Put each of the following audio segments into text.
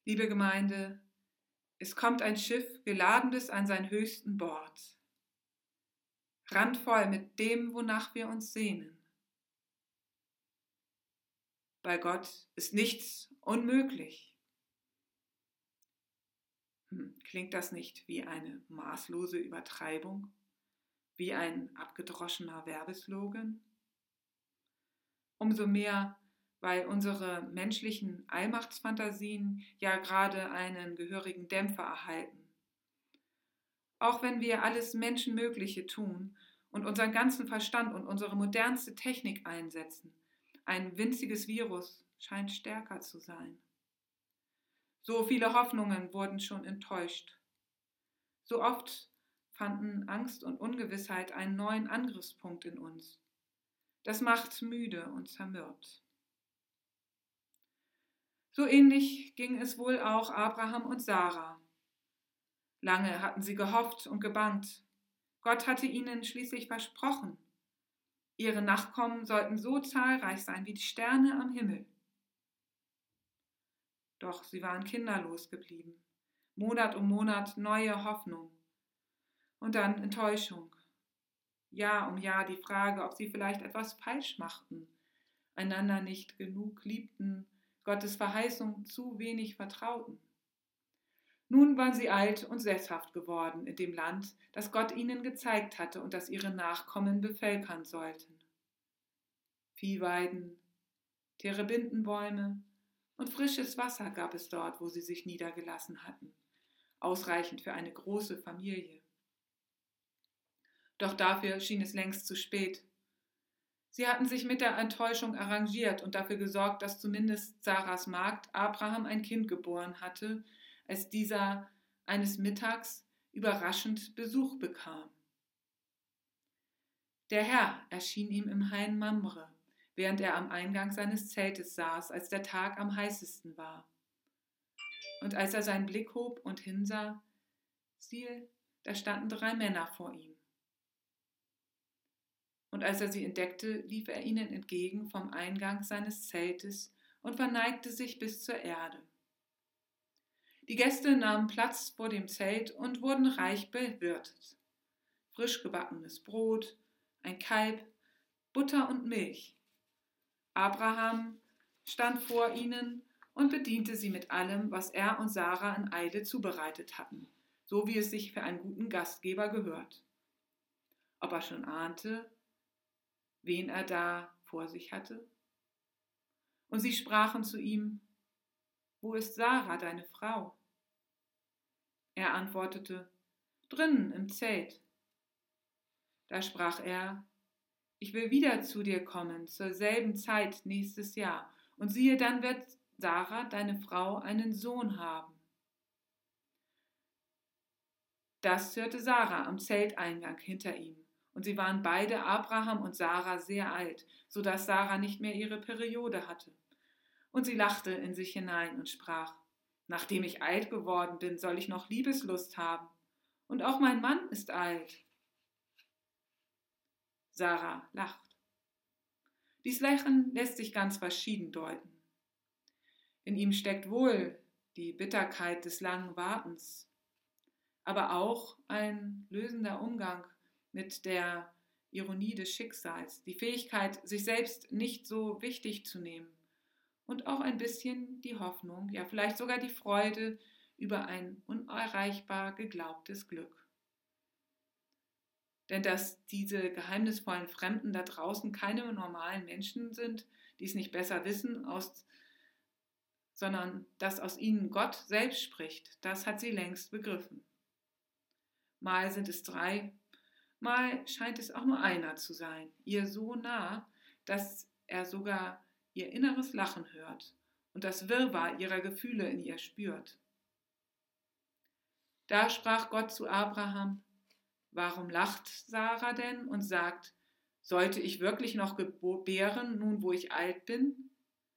Liebe Gemeinde, es kommt ein Schiff, geladenes an sein höchsten Bord, randvoll mit dem, wonach wir uns sehnen. Bei Gott ist nichts unmöglich. Klingt das nicht wie eine maßlose Übertreibung, wie ein abgedroschener Werbeslogan? Umso mehr, weil unsere menschlichen Allmachtsfantasien ja gerade einen gehörigen Dämpfer erhalten. Auch wenn wir alles Menschenmögliche tun und unseren ganzen Verstand und unsere modernste Technik einsetzen, ein winziges Virus scheint stärker zu sein. So viele Hoffnungen wurden schon enttäuscht. So oft fanden Angst und Ungewissheit einen neuen Angriffspunkt in uns. Das macht müde und zermürbt. So ähnlich ging es wohl auch Abraham und Sarah. Lange hatten sie gehofft und gebangt. Gott hatte ihnen schließlich versprochen, ihre Nachkommen sollten so zahlreich sein wie die Sterne am Himmel. Doch sie waren kinderlos geblieben. Monat um Monat neue Hoffnung und dann Enttäuschung. Jahr um Jahr die Frage, ob sie vielleicht etwas falsch machten, einander nicht genug liebten, Gottes Verheißung zu wenig vertrauten. Nun waren sie alt und sesshaft geworden in dem Land, das Gott ihnen gezeigt hatte und das ihre Nachkommen bevölkern sollten. Viehweiden, Terebintenbäume und frisches Wasser gab es dort, wo sie sich niedergelassen hatten, ausreichend für eine große Familie. Doch dafür schien es längst zu spät. Sie hatten sich mit der Enttäuschung arrangiert und dafür gesorgt, dass zumindest Sarahs Magd Abraham ein Kind geboren hatte, als dieser eines Mittags überraschend Besuch bekam. Der Herr erschien ihm im Hain Mamre, während er am Eingang seines Zeltes saß, als der Tag am heißesten war. Und als er seinen Blick hob und hinsah, siehe, da standen 3 Männer vor ihm. Und als er sie entdeckte, lief er ihnen entgegen vom Eingang seines Zeltes und verneigte sich bis zur Erde. Die Gäste nahmen Platz vor dem Zelt und wurden reich bewirtet. Frisch gebackenes Brot, ein Kalb, Butter und Milch. Abraham stand vor ihnen und bediente sie mit allem, was er und Sarah in Eile zubereitet hatten, so wie es sich für einen guten Gastgeber gehört. Ob er schon ahnte, wen er da vor sich hatte? Und sie sprachen zu ihm: Wo ist Sarah, deine Frau? Er antwortete: Drinnen im Zelt. Da sprach er: Ich will wieder zu dir kommen, zur selben Zeit nächstes Jahr, und siehe, dann wird Sarah, deine Frau, einen Sohn haben. Das hörte Sarah am Zelteingang hinter ihm, und sie waren beide, Abraham und Sarah, sehr alt, so dass Sarah nicht mehr ihre Periode hatte. Und sie lachte in sich hinein und sprach: Nachdem ich alt geworden bin, soll ich noch Liebeslust haben, und auch mein Mann ist alt. Sarah lacht. Dies Lachen lässt sich ganz verschieden deuten. In ihm steckt wohl die Bitterkeit des langen Wartens, aber auch ein lösender Umgang mit der Ironie des Schicksals, die Fähigkeit, sich selbst nicht so wichtig zu nehmen und auch ein bisschen die Hoffnung, ja vielleicht sogar die Freude über ein unerreichbar geglaubtes Glück. Denn dass diese geheimnisvollen Fremden da draußen keine normalen Menschen sind, die es nicht besser wissen, sondern dass aus ihnen Gott selbst spricht, das hat sie längst begriffen. Mal sind es 3, mal scheint es auch nur einer zu sein, ihr so nah, dass er sogar ihr inneres Lachen hört und das Wirrwarr ihrer Gefühle in ihr spürt. Da sprach Gott zu Abraham: Warum lacht Sarah denn und sagt: Sollte ich wirklich noch gebären, nun wo ich alt bin?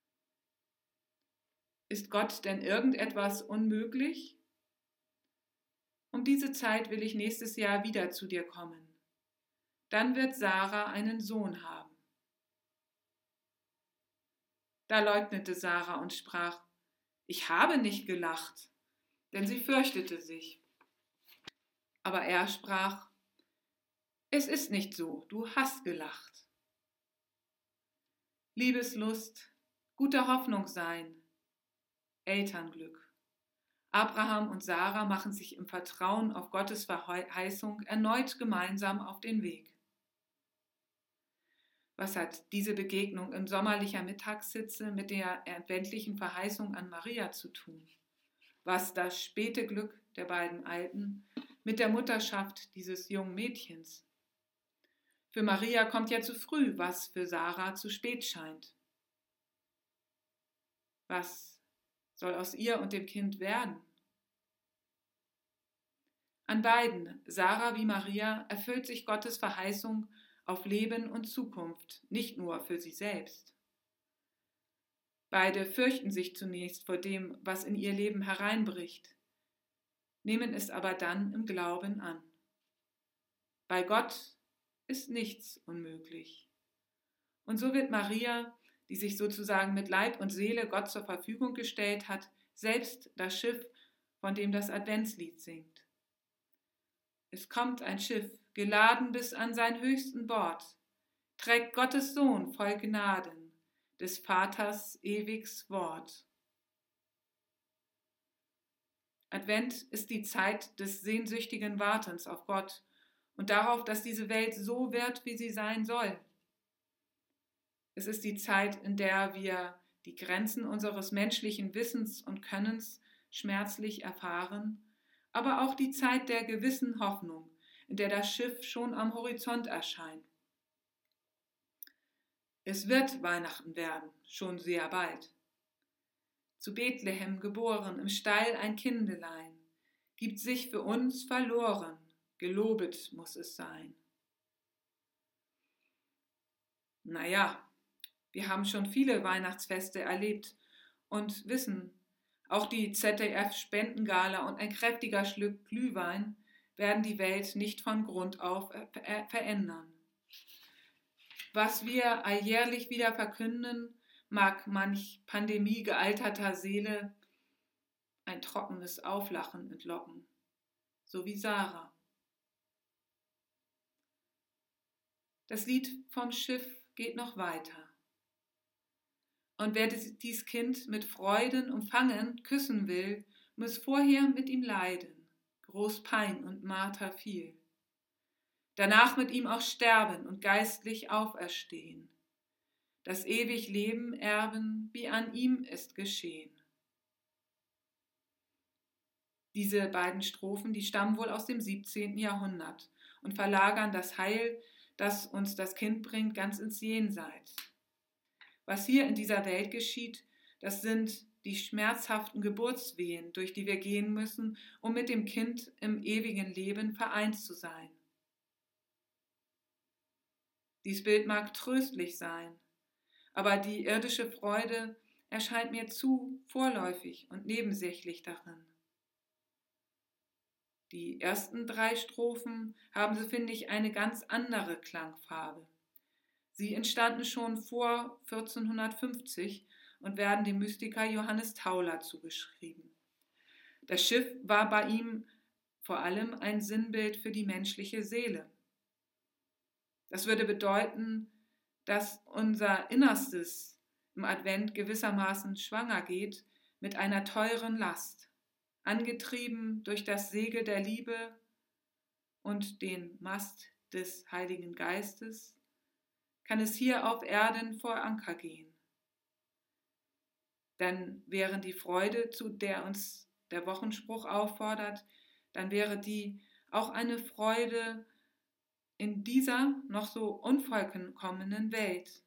Ist Gott denn irgendetwas unmöglich? Um diese Zeit will ich nächstes Jahr wieder zu dir kommen. Dann wird Sarah einen Sohn haben. Da leugnete Sarah und sprach: Ich habe nicht gelacht, denn sie fürchtete sich. Aber er sprach, es ist nicht so, du hast gelacht. Liebeslust, guter Hoffnung sein, Elternglück. Abraham und Sarah machen sich im Vertrauen auf Gottes Verheißung erneut gemeinsam auf den Weg. Was hat diese Begegnung in sommerlicher Mittagssitze mit der adventlichen Verheißung an Maria zu tun? Was das späte Glück der beiden Alten mit der Mutterschaft dieses jungen Mädchens? Für Maria kommt ja zu früh, was für Sarah zu spät scheint. Was soll aus ihr und dem Kind werden? An beiden, Sarah wie Maria, erfüllt sich Gottes Verheißung auf Leben und Zukunft, nicht nur für sie selbst. Beide fürchten sich zunächst vor dem, was in ihr Leben hereinbricht, nehmen es aber dann im Glauben an. Bei Gott ist nichts unmöglich. Und so wird Maria, die sich sozusagen mit Leib und Seele Gott zur Verfügung gestellt hat, selbst das Schiff, von dem das Adventslied singt. Es kommt ein Schiff, geladen bis an sein höchsten Bord, trägt Gottes Sohn voll Gnaden, des Vaters ewiges Wort. Advent ist die Zeit des sehnsüchtigen Wartens auf Gott und darauf, dass diese Welt so wird, wie sie sein soll. Es ist die Zeit, in der wir die Grenzen unseres menschlichen Wissens und Könnens schmerzlich erfahren, aber auch die Zeit der gewissen Hoffnung, in der das Schiff schon am Horizont erscheint. Es wird Weihnachten werden, schon sehr bald. Zu Bethlehem geboren, im Stall ein Kindelein, gibt sich für uns verloren, gelobet muss es sein. Naja, wir haben schon viele Weihnachtsfeste erlebt und wissen, auch die ZDF-Spendengala und ein kräftiger Schluck Glühwein werden die Welt nicht von Grund auf verändern. Was wir alljährlich wieder verkünden, mag manch Pandemie gealterter Seele ein trockenes Auflachen entlocken, so wie Sarah. Das Lied vom Schiff geht noch weiter. Und wer dies Kind mit Freuden umfangen, küssen will, muss vorher mit ihm leiden, groß Pein und Marter viel. Danach mit ihm auch sterben und geistlich auferstehen, das ewig Leben erben, wie an ihm ist geschehen. Diese beiden Strophen, die stammen wohl aus dem 17. Jahrhundert und verlagern das Heil, das uns das Kind bringt, ganz ins Jenseits. Was hier in dieser Welt geschieht, das sind die schmerzhaften Geburtswehen, durch die wir gehen müssen, um mit dem Kind im ewigen Leben vereint zu sein. Dies Bild mag tröstlich sein, aber die irdische Freude erscheint mir zu vorläufig und nebensächlich darin. Die ersten 3 Strophen haben, so finde ich, eine ganz andere Klangfarbe. Sie entstanden schon vor 1450 und werden dem Mystiker Johannes Tauler zugeschrieben. Das Schiff war bei ihm vor allem ein Sinnbild für die menschliche Seele. Das würde bedeuten, dass unser Innerstes im Advent gewissermaßen schwanger geht mit einer teuren Last, angetrieben durch das Segel der Liebe und den Mast des Heiligen Geistes, kann es hier auf Erden vor Anker gehen. Denn während die Freude, zu der uns der Wochenspruch auffordert, dann wäre die auch eine Freude in dieser noch so unvollkommenen Welt.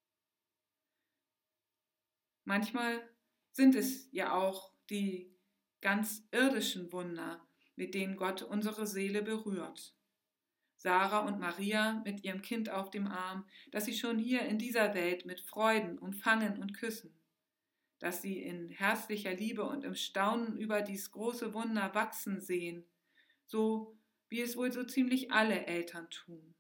Manchmal sind es ja auch die ganz irdischen Wunder, mit denen Gott unsere Seele berührt. Sarah und Maria mit ihrem Kind auf dem Arm, das sie schon hier in dieser Welt mit Freuden umfangen und küssen, dass sie in herzlicher Liebe und im Staunen über dies große Wunder wachsen sehen, so wie es wohl so ziemlich alle Eltern tun.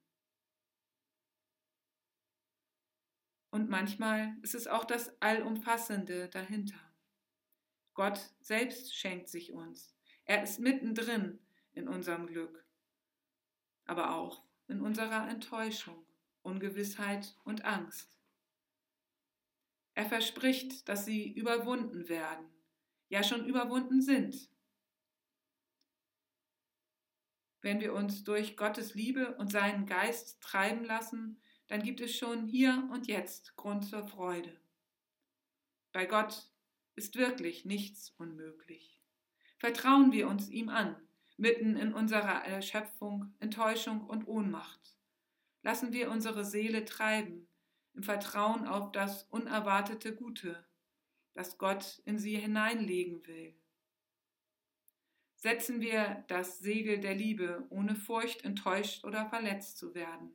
Und manchmal ist es auch das Allumfassende dahinter. Gott selbst schenkt sich uns. Er ist mittendrin in unserem Glück, aber auch in unserer Enttäuschung, Ungewissheit und Angst. Er verspricht, dass sie überwunden werden, ja schon überwunden sind. Wenn wir uns durch Gottes Liebe und seinen Geist treiben lassen, dann gibt es schon hier und jetzt Grund zur Freude. Bei Gott ist wirklich nichts unmöglich. Vertrauen wir uns ihm an, mitten in unserer Erschöpfung, Enttäuschung und Ohnmacht. Lassen wir unsere Seele treiben, im Vertrauen auf das unerwartete Gute, das Gott in sie hineinlegen will. Setzen wir das Segel der Liebe, ohne Furcht, enttäuscht oder verletzt zu werden.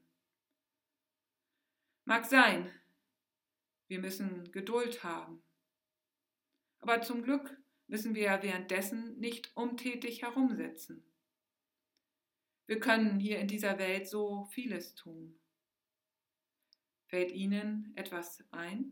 Mag sein, wir müssen Geduld haben. Aber zum Glück müssen wir ja währenddessen nicht untätig herumsitzen. Wir können hier in dieser Welt so vieles tun. Fällt Ihnen etwas ein?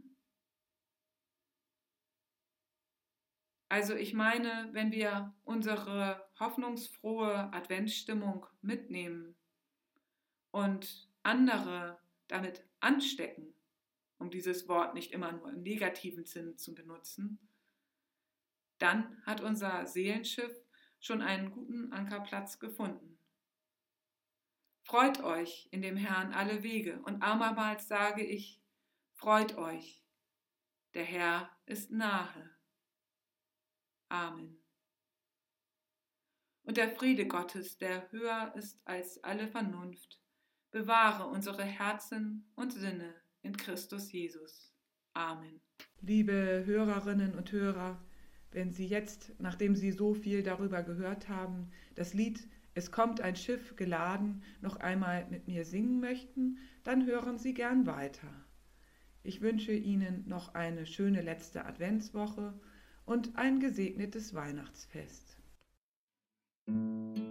Also ich meine, wenn wir unsere hoffnungsfrohe Adventsstimmung mitnehmen und andere damit anstecken, um dieses Wort nicht immer nur im negativen Sinn zu benutzen, dann hat unser Seelenschiff schon einen guten Ankerplatz gefunden. Freut euch in dem Herrn alle Wege, und abermals sage ich, freut euch, der Herr ist nahe. Amen. Und der Friede Gottes, der höher ist als alle Vernunft, bewahre unsere Herzen und Sinne in Christus Jesus. Amen. Liebe Hörerinnen und Hörer, wenn Sie jetzt, nachdem Sie so viel darüber gehört haben, das Lied "Es kommt ein Schiff geladen" noch einmal mit mir singen möchten, dann hören Sie gern weiter. Ich wünsche Ihnen noch eine schöne letzte Adventswoche und ein gesegnetes Weihnachtsfest.